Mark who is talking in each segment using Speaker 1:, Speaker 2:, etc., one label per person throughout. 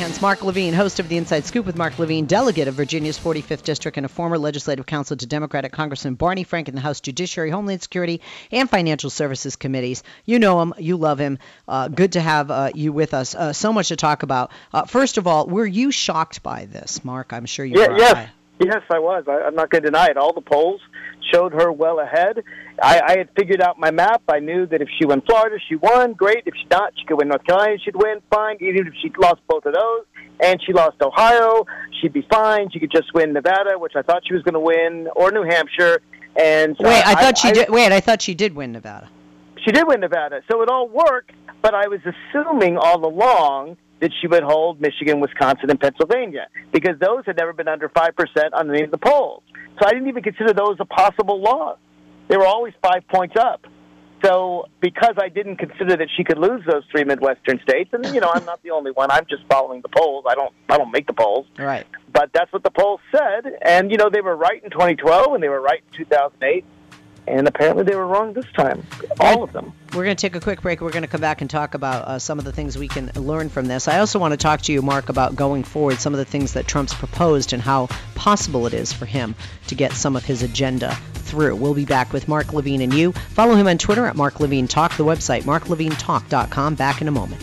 Speaker 1: fans. Mark Levine, host of The Inside Scoop with Mark Levine, delegate of Virginia's 45th District and a former legislative counsel to Democratic Congressman Barney Frank in the House Judiciary, Homeland Security, and Financial Services Committees. You know him. You love him. Good to have you with us. So much to talk about. First of all, were you shocked by this, Mark? I'm sure you were.
Speaker 2: Yes, I was. I'm not going to deny it. All the polls showed her well ahead. I had figured out my map. I knew that if she won Florida, she won. Great. If she not, she could win North Carolina, she'd win. Fine. Even if she lost both of those and she lost Ohio, she'd be fine. She could just win Nevada, which I thought she was going to win, or New Hampshire. And so
Speaker 1: I thought she did win Nevada.
Speaker 2: She did win Nevada. So it all worked, but I was assuming all along that she would hold Michigan, Wisconsin, and Pennsylvania, because those had never been under 5% on any of the polls. So I didn't even consider those a possible loss. They were always 5 points up. So because I didn't consider that she could lose those three Midwestern states, and, you know, I'm not the only one. I'm just following the polls. I don't make the polls.
Speaker 1: Right.
Speaker 2: But that's what the polls said. And, you know, they were right in 2012, and they were right in 2008. And apparently they were wrong this time, all of them.
Speaker 1: We're going to take a quick break. We're going to come back and talk about some of the things we can learn from this. I also want to talk to you, Mark, about going forward, some of the things that Trump's proposed and how possible it is for him to get some of his agenda through. We'll be back with Mark Levine and you. Follow him on Twitter at Mark Levine Talk, the website, marklevinetalk.com. Back in a moment.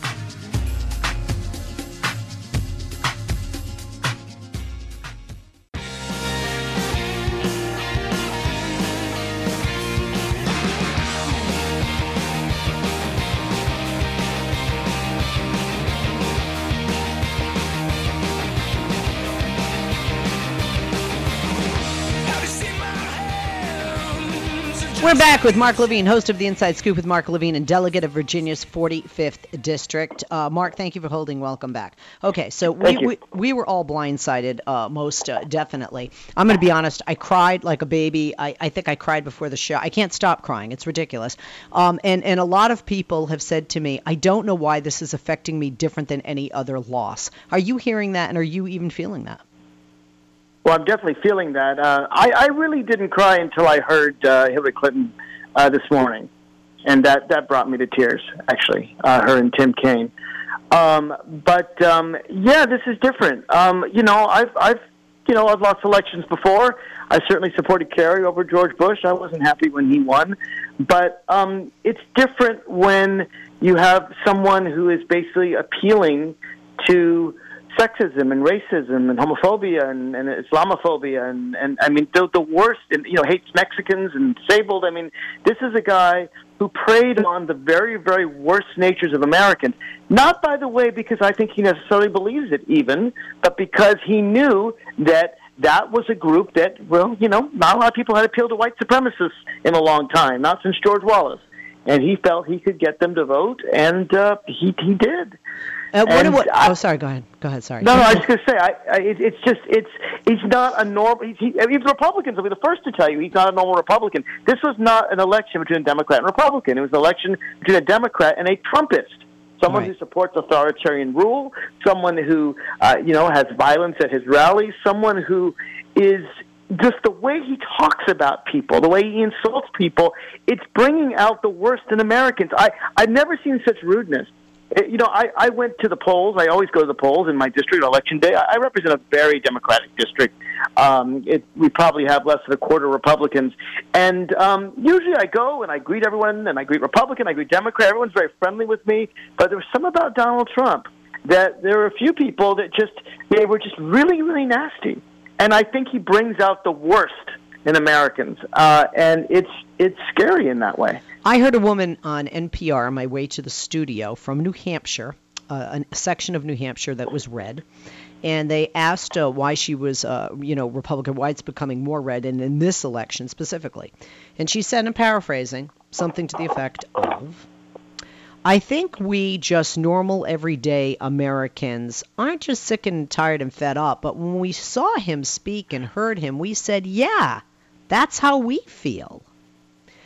Speaker 1: We're back with Mark Levine, host of The Inside Scoop with Mark Levine and delegate of Virginia's 45th District. Mark, thank you for holding. Welcome back. Okay, so we were all blindsided, most definitely. I'm going to be honest. I cried like a baby. I think I cried before the show. I can't stop crying. It's ridiculous. And a lot of people have said to me, I don't know why this is affecting me different than any other loss. Are you hearing that, and are you even feeling that?
Speaker 2: Well, I'm definitely feeling that. I really didn't cry until I heard Hillary Clinton this morning, and that brought me to tears, actually, her and Tim Kaine. But this is different. I've lost elections before. I certainly supported Kerry over George Bush. I wasn't happy when he won. But it's different when you have someone who is basically appealing to sexism and racism and homophobia and Islamophobia and I mean the worst, and hates Mexicans and disabled. I mean, this is a guy who preyed on the very, very worst natures of Americans. Not, by the way, because I think he necessarily believes it even, but because he knew that was a group that, not a lot of people had appealed to white supremacists in a long time, not since George Wallace. And he felt he could get them to vote, and he did.
Speaker 1: Sorry. Go ahead. Sorry.
Speaker 2: No, I was just going to say, he's not a normal. Even Republicans will be the first to tell you he's not a normal Republican. This was not an election between a Democrat and a Republican. It was an election between a Democrat and a Trumpist. Someone who supports authoritarian rule, someone who, has violence at his rallies, someone who is just the way he talks about people, the way he insults people, it's bringing out the worst in Americans. I've never seen such rudeness. I went to the polls. I always go to the polls in my district on Election Day. I represent a very Democratic district. We probably have less than a quarter Republicans. And usually I go and I greet everyone, and I greet Republican, I greet Democrat. Everyone's very friendly with me. But there was something about Donald Trump that there were a few people that they were just really, really nasty. And I think he brings out the worst in Americans, and it's scary in that way.
Speaker 1: I heard a woman on NPR on my way to the studio from New Hampshire, a section of New Hampshire that was red, and they asked why she was, Republican, why it's becoming more red, and in this election specifically. And she said, I'm paraphrasing, something to the effect of, I think we just normal, everyday Americans aren't just sick and tired and fed up, but when we saw him speak and heard him, we said, yeah, that's how we feel.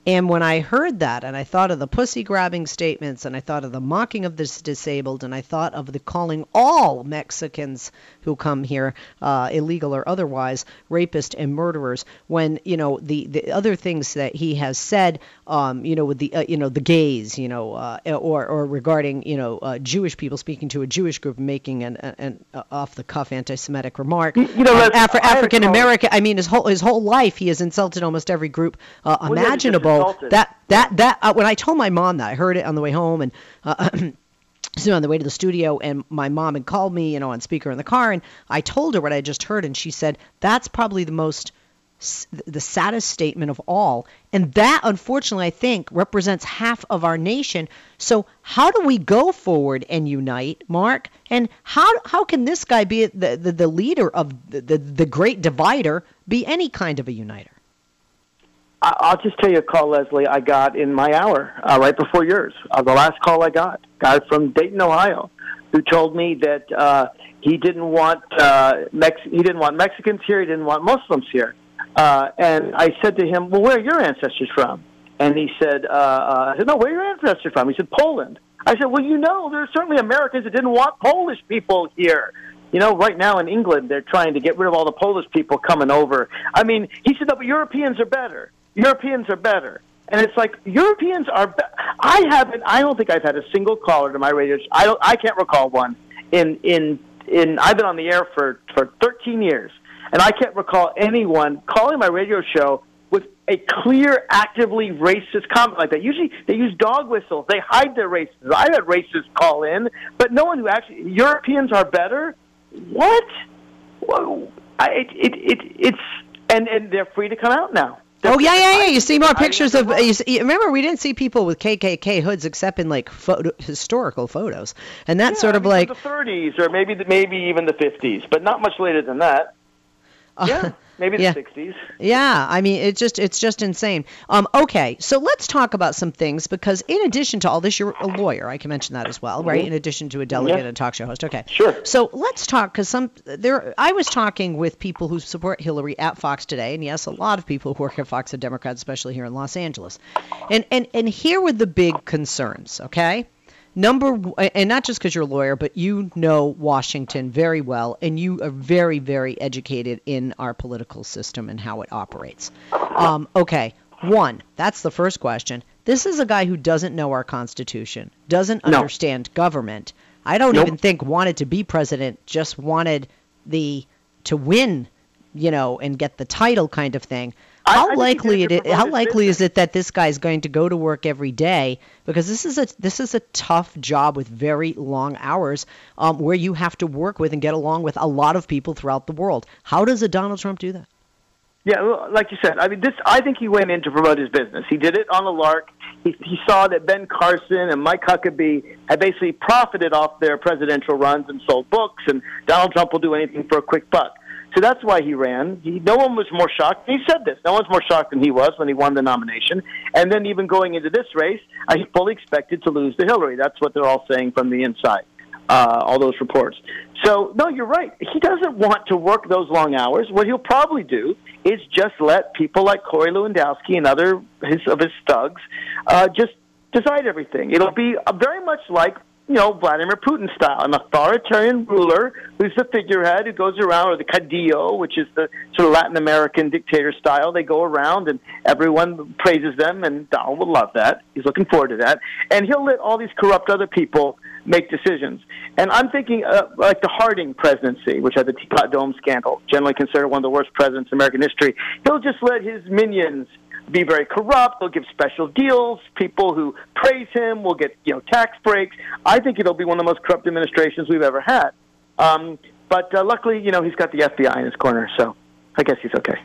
Speaker 1: And when I heard that, and I thought of the pussy-grabbing statements, and I thought of the mocking of the disabled, and I thought of the calling all Mexicans who come here, illegal or otherwise, rapists and murderers, when, the other things that he has said, with the gays, or regarding, Jewish people, speaking to a Jewish group, making an off-the-cuff anti-Semitic remark. African American, I mean, his whole life he has insulted almost every group imaginable. That when I told my mom that, I heard it on the way home and so on the way to the studio, and my mom had called me, on speaker in the car, and I told her what I just heard, and she said, that's probably the saddest statement of all. And that, unfortunately, I think represents half of our nation. So how do we go forward and unite, Mark? And how can this guy be the leader of the great divider, be any kind of a uniter?
Speaker 2: I'll just tell you a call, Leslie, I got in my hour right before yours. The last call I got, guy from Dayton, Ohio, who told me that he didn't want Mexicans here, he didn't want Muslims here. And I said to him, well, where are your ancestors from? And he said, I said, no, where are your ancestors from? He said, Poland. I said, well, there are certainly Americans that didn't want Polish people here. Right now in England, they're trying to get rid of all the Polish people coming over. I mean, he said, no, but Europeans are better. Europeans are better. And it's like, Europeans are I don't think I've had a single caller to my radio show. I can't recall one. I've been on the air for 13 years, and I can't recall anyone calling my radio show with a clear, actively racist comment like that. Usually they use dog whistles. They hide their racism. I've had racists call in, but no one who actually, Europeans are better? What? Whoa. And they're free to come out now.
Speaker 1: Yeah. You see more pictures of. Remember, we didn't see people with KKK hoods except in historical photos, and that's sort of like
Speaker 2: the 30s or maybe even the 50s, but not much later than that. Yeah. Maybe the 60s.
Speaker 1: Yeah, I mean, it's just insane. Okay, so let's talk about some things, because in addition to all this, you're a lawyer. I can mention that as well, right? In addition to a delegate and talk show host. Okay.
Speaker 2: Sure.
Speaker 1: So let's talk, because I was talking with people who support Hillary at Fox today, and yes, a lot of people who work at Fox are Democrats, especially here in Los Angeles. And here were the big concerns, okay? And not just because you're a lawyer, but you know Washington very well, and you are very, very educated in our political system and how it operates. Okay, one, that's the first question. This is a guy who doesn't know our Constitution, doesn't understand government. I don't even think wanted to be president, just wanted to win, and get the title kind of thing. How likely is it that this guy's going to go to work every day? Because this is a tough job with very long hours, where you have to work with and get along with a lot of people throughout the world. How does a Donald Trump do that?
Speaker 2: Yeah, well, like you said, I think he went in to promote his business. He did it on a lark. He saw that Ben Carson and Mike Huckabee had basically profited off their presidential runs and sold books, and Donald Trump will do anything for a quick buck. So that's why he ran. No one was more shocked. He said this. No one's more shocked than he was when he won the nomination. And then even going into this race, he fully expected to lose to Hillary. That's what they're all saying from the inside, all those reports. So, no, you're right. He doesn't want to work those long hours. What he'll probably do is just let people like Corey Lewandowski and other of his thugs just decide everything. It'll be very much like Vladimir Putin style, an authoritarian ruler who's the figurehead who goes around, or the Cadillo, which is the sort of Latin American dictator style. They go around and everyone praises them, and Donald will love that. He's looking forward to that. And he'll let all these corrupt other people make decisions. And I'm thinking like the Harding presidency, which had the Teapot Dome scandal, generally considered one of the worst presidents in American history. He'll just let his minions be very corrupt. They'll give special deals. People who praise him will get tax breaks. I think it'll be one of the most corrupt administrations we've ever had. But luckily, he's got the FBI in his corner, so I guess he's okay.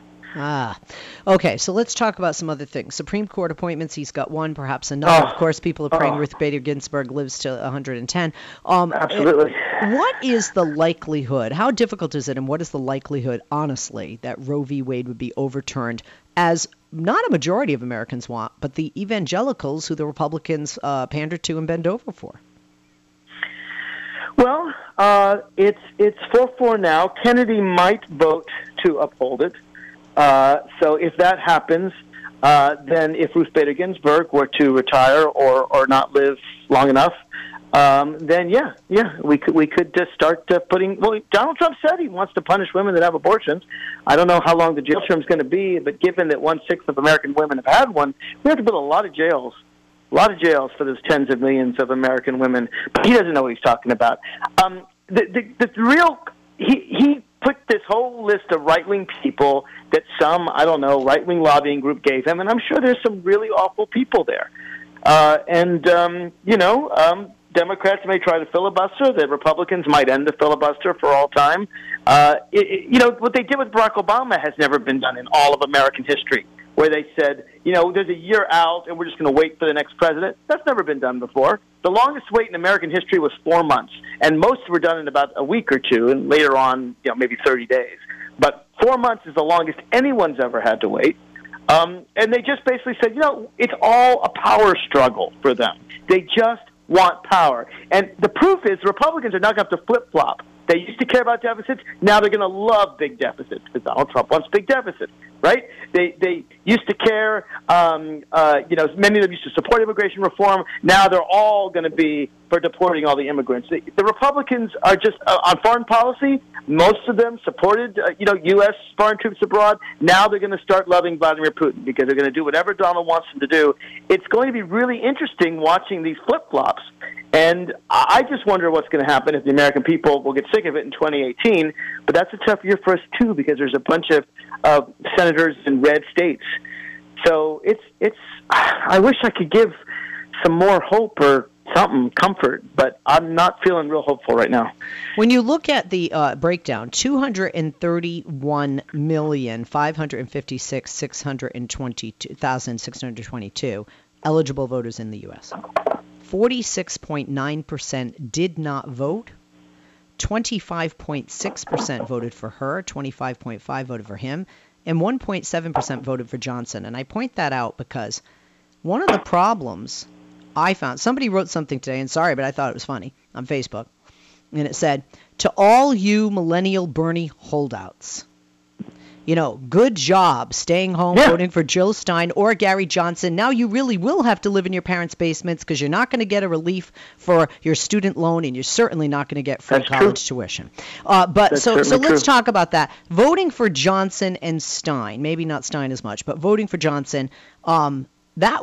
Speaker 1: Okay, so let's talk about some other things. Supreme Court appointments, he's got one, perhaps another. Of course, people are praying Ruth Bader Ginsburg lives to 110.
Speaker 2: Absolutely.
Speaker 1: What is the likelihood, how difficult is it, and what is the likelihood, honestly, that Roe v. Wade would be overturned, as not a majority of Americans want, but the evangelicals who the Republicans pander to and bend over for?
Speaker 2: Well, it's 4-4 now. Kennedy might vote to uphold it. So if that happens, then if Ruth Bader Ginsburg were to retire or not live long enough, then we could just start putting. Well, Donald Trump said he wants to punish women that have abortions. I don't know how long the jail term is going to be, but given that 1/6 of American women have had one, we have to build a lot of jails for those tens of millions of American women. But he doesn't know what he's talking about. He put this whole list of right-wing people that some, I don't know, right-wing lobbying group gave him, and I'm sure there's some really awful people there. Democrats may try to filibuster. The Republicans might end the filibuster for all time. What they did with Barack Obama has never been done in all of American history, where they said, there's a year out and we're just going to wait for the next president. That's never been done before. The longest wait in American history was 4 months, and most were done in about a week or two, and later on, maybe 30 days. But 4 months is the longest anyone's ever had to wait. And they just basically said, it's all a power struggle for them. They just want power. And the proof is the Republicans are not going to have to flip-flop. They used to care about deficits. Now they're going to love big deficits because Donald Trump wants big deficits, right? They used to care. Many of them used to support immigration reform. Now they're all going to be for deporting all the immigrants. The Republicans are just on foreign policy. Most of them supported, U.S. foreign troops abroad. Now they're going to start loving Vladimir Putin because they're going to do whatever Donald wants them to do. It's going to be really interesting watching these flip-flops. And I just wonder what's going to happen if the American people will get sick of it in 2018. But that's a tough year for us, too, because there's a bunch of senators in red states. So I wish I could give some more hope or something, comfort, but I'm not feeling real hopeful right now.
Speaker 1: When you look at the breakdown, 231,556,622 eligible voters in the U.S. 46.9% did not vote. 25.6% voted for her. 25.5% voted for him. And 1.7% voted for Johnson. And I point that out because one of the problems I found, somebody wrote something today, and sorry, but I thought it was funny, on Facebook. And it said, to all you millennial Bernie holdouts, good job staying home voting for Jill Stein or Gary Johnson. Now you really will have to live in your parents' basements because you're not going to get a relief for your student loan, and you're certainly not going to get free college tuition. So let's talk about that. Voting for Johnson and Stein, maybe not Stein as much, but voting for Johnson, that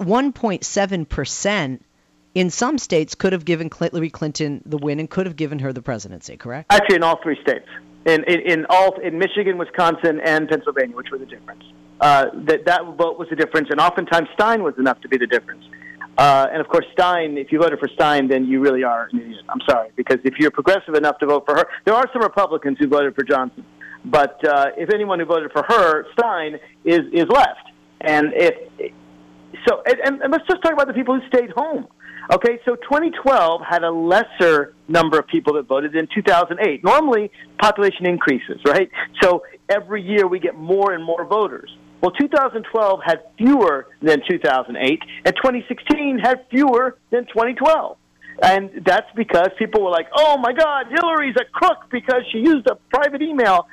Speaker 1: 1.7% in some states could have given Hillary Clinton the win and could have given her the presidency, correct?
Speaker 2: Actually, in all 3 states. In Michigan, Wisconsin, and Pennsylvania, which were the difference. That vote was the difference, and oftentimes Stein was enough to be the difference. And of course, Stein, if you voted for Stein, then you really are an idiot. I'm sorry, because if you're progressive enough to vote for her, there are some Republicans who voted for Johnson, but if anyone who voted for her, Stein, is left. And let's just talk about the people who stayed home. Okay, so 2012 had a lesser number of people that voted than 2008. Normally, population increases, right? So every year we get more and more voters. Well, 2012 had fewer than 2008, and 2016 had fewer than 2012. And that's because people were like, oh, my God, Hillary's a crook because she used a private email,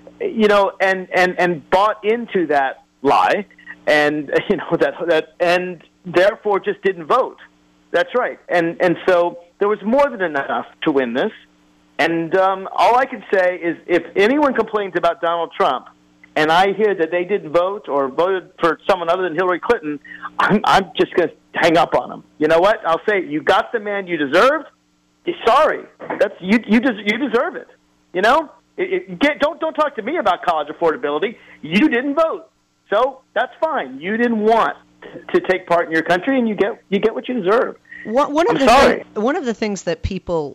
Speaker 2: and bought into that lie, and, and therefore just didn't vote. That's right. And so there was more than enough to win this. And all I can say is if anyone complains about Donald Trump and I hear that they didn't vote or voted for someone other than Hillary Clinton, I'm just going to hang up on them. You know what? I'll say, you got the man you deserved. Sorry. You deserve it. Don't talk to me about college affordability. You didn't vote. So that's fine. You didn't want to take part in your country, and you get what you deserve.
Speaker 1: One of the things that people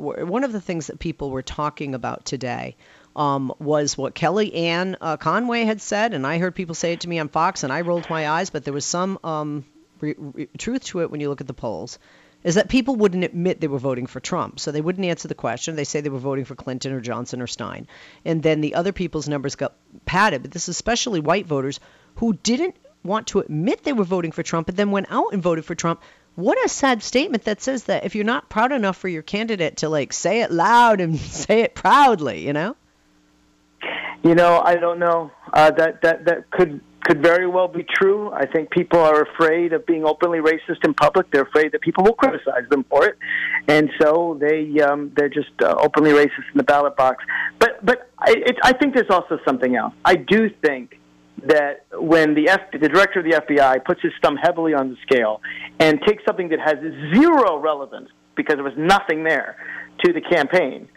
Speaker 1: were talking about today was what Kellyanne Conway had said, and I heard people say it to me on Fox, and I rolled my eyes, but there was some truth to it when you look at the polls, is that people wouldn't admit they were voting for Trump, so they wouldn't answer the question. They say they were voting for Clinton or Johnson or Stein, and then the other people's numbers got padded. But this is especially white voters who didn't want to admit they were voting for Trump and then went out and voted for Trump. What a sad statement that says that if you're not proud enough for your candidate to say it loud and say it proudly,
Speaker 2: I don't know. That could could very well be true. I think people are afraid of being openly racist in public. They're afraid that people will criticize them for it, and so they're just openly racist in the ballot box. But I think there's also something else. I do think that when the director of the FBI puts his thumb heavily on the scale and takes something that has zero relevance because there was nothing there to the campaign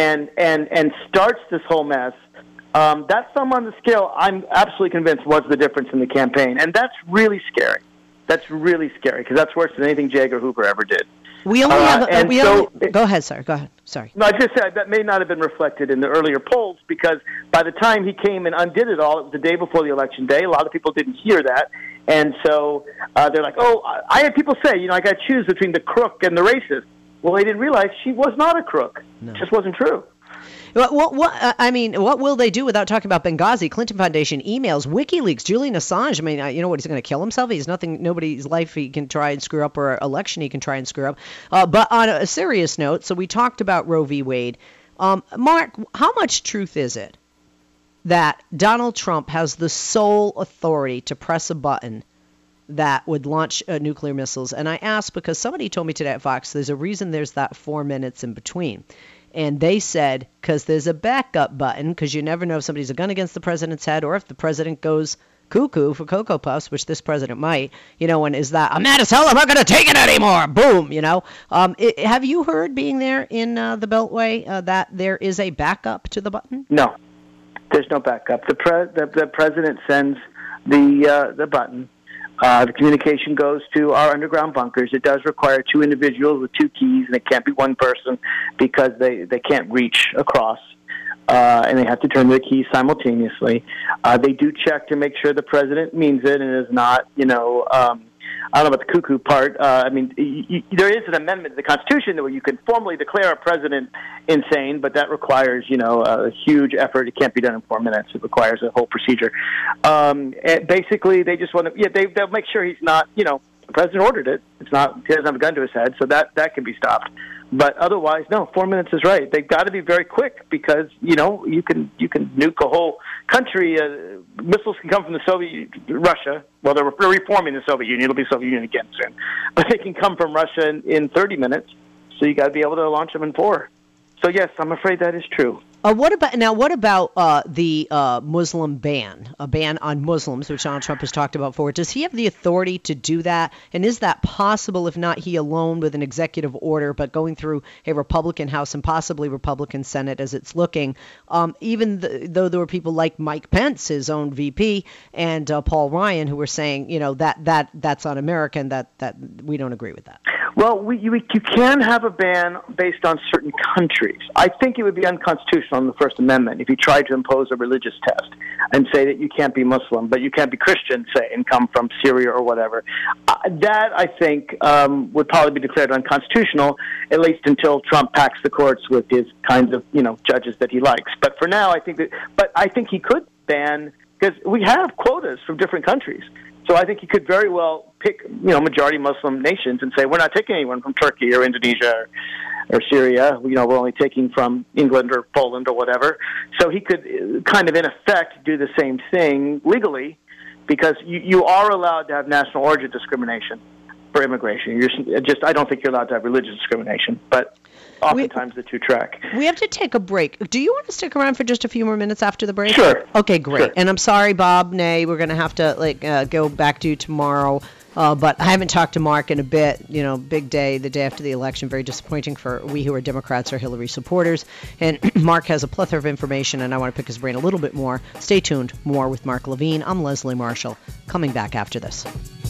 Speaker 2: and starts this whole mess, that thumb on the scale, I'm absolutely convinced, was the difference in the campaign. And that's really scary. That's really scary because that's worse than anything J. Edgar Hoover ever did.
Speaker 1: We only have. Go ahead, sir. Go ahead. Sorry.
Speaker 2: No, I just said that may not have been reflected in the earlier polls because by the time he came and undid it all, it was the day before the election day. A lot of people didn't hear that, and so they're like, "Oh, I had people say, I got to choose between the crook and the racist." Well, they didn't realize she was not a crook. No. It just wasn't true.
Speaker 1: What will they do without talking about Benghazi, Clinton Foundation, emails, WikiLeaks, Julian Assange? I mean, what, he's going to kill himself? He's nobody's life he can try and screw up or election he can try and screw up. But on a serious note, so we talked about Roe v. Wade. Mark, how much truth is it that Donald Trump has the sole authority to press a button that would launch nuclear missiles? And I ask because somebody told me today at Fox there's a reason there's that 4 minutes in between. And they said, because there's a backup button, because you never know if somebody's a gun against the president's head or if the president goes cuckoo for Cocoa Puffs, which this president might, and is that, I'm mad as hell, I'm not going to take it anymore, boom, have you heard, being there in the Beltway, that there is a backup to the button?
Speaker 2: No, there's no backup. The president sends the button. The communication goes to our underground bunkers. It does require 2 individuals with 2 keys, and it can't be one person because they can't reach across, and they have to turn their keys simultaneously. They do check to make sure the president means it and is not, I don't know about the cuckoo part. There is an amendment to the Constitution where you can formally declare a president insane, but that requires, a huge effort. It can't be done in 4 minutes. It requires a whole procedure. And basically, they just want to, they'll make sure he's not, the president ordered it. It's not, he doesn't have a gun to his head, so that can be stopped. But otherwise, no, 4 minutes is right. They've got to be very quick because, you can nuke a whole country. Missiles can come from Russia. Well, they're reforming the Soviet Union. It'll be Soviet Union again soon. But they can come from Russia in 30 minutes. So you got to be able to launch them in 4. So yes, I'm afraid that is true.
Speaker 1: What about the Muslim ban, a ban on Muslims, which Donald Trump has talked about before? Does he have the authority to do that? And is that possible, if not he alone with an executive order, but going through a Republican House and possibly Republican Senate as it's looking, though there were people like Mike Pence, his own VP, and Paul Ryan, who were saying, that's un-American, that we don't agree with that.
Speaker 2: Well, you can have a ban based on certain countries. I think it would be unconstitutional on the First Amendment if you tried to impose a religious test and say that you can't be Muslim, but you can't be Christian, say, and come from Syria or whatever. That, I think, would probably be declared unconstitutional, at least until Trump packs the courts with his kinds of, judges that he likes. But for now, I think he could ban, because we have quotas from different countries. So I think he could very well pick, majority Muslim nations and say, we're not taking anyone from Turkey or Indonesia or Syria. We're only taking from England or Poland or whatever. So he could kind of, in effect, do the same thing legally because you are allowed to have national origin discrimination for immigration. I don't think you're allowed to have religious discrimination, but oftentimes the two track.
Speaker 1: We have to take a break. Do you want to stick around for just a few more minutes after the break?
Speaker 2: Sure.
Speaker 1: Okay, great.
Speaker 2: Sure.
Speaker 1: And I'm sorry, Bob Ney, we're going to have to go back to you tomorrow. But I haven't talked to Mark in a bit. Big day, the day after the election. Very disappointing for we who are Democrats or Hillary supporters. And Mark has a plethora of information, and I want to pick his brain a little bit more. Stay tuned. More with Mark Levine. I'm Leslie Marshall. Coming back after this.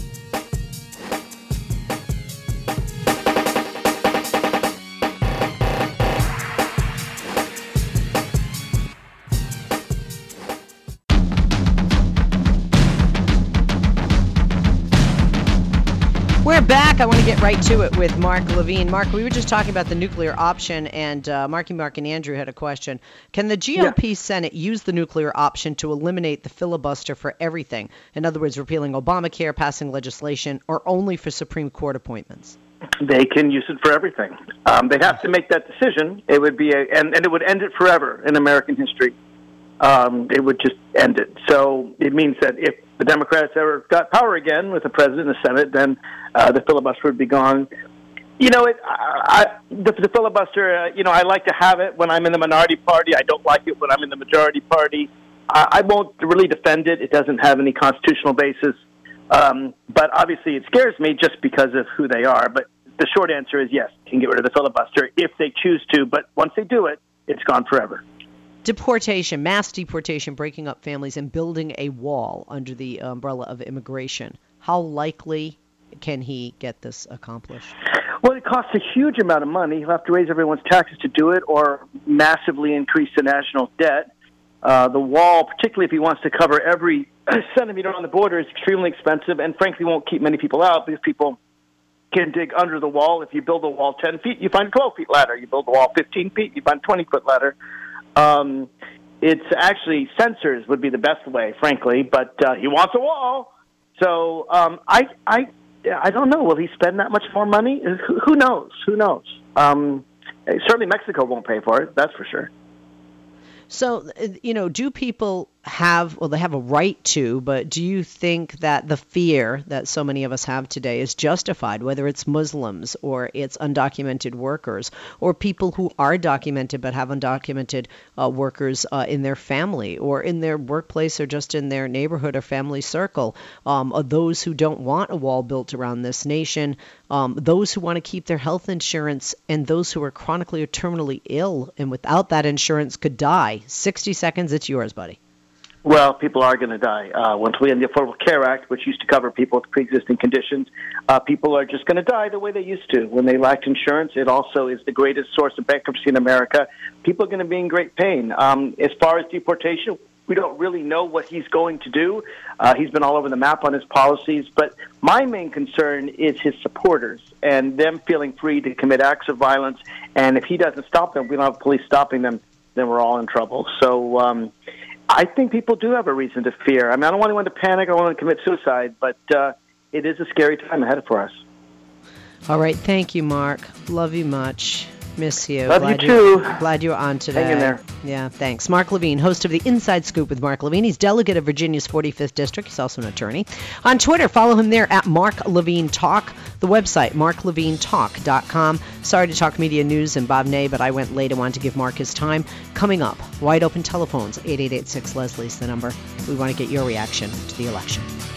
Speaker 1: We're back. I want to get right to it with Mark Levine. Mark, we were just talking about the nuclear option, and Mark and Andrew had a question. Can the GOP Senate use the nuclear option to eliminate the filibuster for everything? In other words, repealing Obamacare, passing legislation, or only for Supreme Court appointments?
Speaker 2: They can use it for everything. They'd have to make that decision. It would be and it would end it forever in American history. It would just end it. So it means that if the Democrats ever got power again with the president and the Senate, then the filibuster would be gone. The filibuster, I like to have it when I'm in the minority party. I don't like it when I'm in the majority party. I won't really defend it. It doesn't have any constitutional basis. But obviously it scares me just because of who they are. But the short answer is yes, you can get rid of the filibuster if they choose to. But once they do it, it's gone forever.
Speaker 1: Deportation, mass deportation, breaking up families, and building a wall under the umbrella of immigration. How likely can he get this accomplished?
Speaker 2: Well, it costs a huge amount of money. He'll have to raise everyone's taxes to do it or massively increase the national debt. The wall, particularly if he wants to cover every centimeter on the border, is extremely expensive and frankly won't keep many people out because people can dig under the wall. If you build a wall 10 feet, you find a 12-feet ladder. You build a wall 15 feet, you find a 20-foot ladder. It's actually sensors would be the best way, frankly, but he wants a wall. So I don't know. Will he spend that much more money? Who knows? Who knows? Certainly Mexico won't pay for it, that's for sure.
Speaker 1: So, do people they have a right to, but do you think that the fear that so many of us have today is justified, whether it's Muslims or it's undocumented workers or people who are documented but have undocumented workers in their family or in their workplace or just in their neighborhood or family circle, those who don't want a wall built around this nation, those who want to keep their health insurance, and those who are chronically or terminally ill and without that insurance could die. 60 seconds, it's yours, buddy.
Speaker 2: Well, people are going to die. Once we end the Affordable Care Act, which used to cover people with pre-existing conditions, people are just going to die the way they used to. When they lacked insurance, it also is the greatest source of bankruptcy in America. People are going to be in great pain. As far as deportation, we don't really know what he's going to do. He's been all over the map on his policies. But my main concern is his supporters and them feeling free to commit acts of violence. And if he doesn't stop them, we don't have police stopping them, then we're all in trouble. So I think people do have a reason to fear. I mean, I don't want anyone to panic. I don't want to commit suicide, but it is a scary time ahead for us.
Speaker 1: All right. Thank you, Mark. Love you much. Miss you.
Speaker 2: Love you too.
Speaker 1: Glad you're on today.
Speaker 2: Hang in there.
Speaker 1: Yeah, thanks. Mark Levine, host of the Inside Scoop with Mark Levine. He's delegate of Virginia's 45th District. He's also an attorney. On Twitter, follow him there at Mark Levine Talk. The website, marklevinetalk.com. Sorry to talk media news and Bob Ney, but I went late. I wanted to give Mark his time. Coming up, wide open telephones, 8886 Leslie's the number. We want to get your reaction to the election.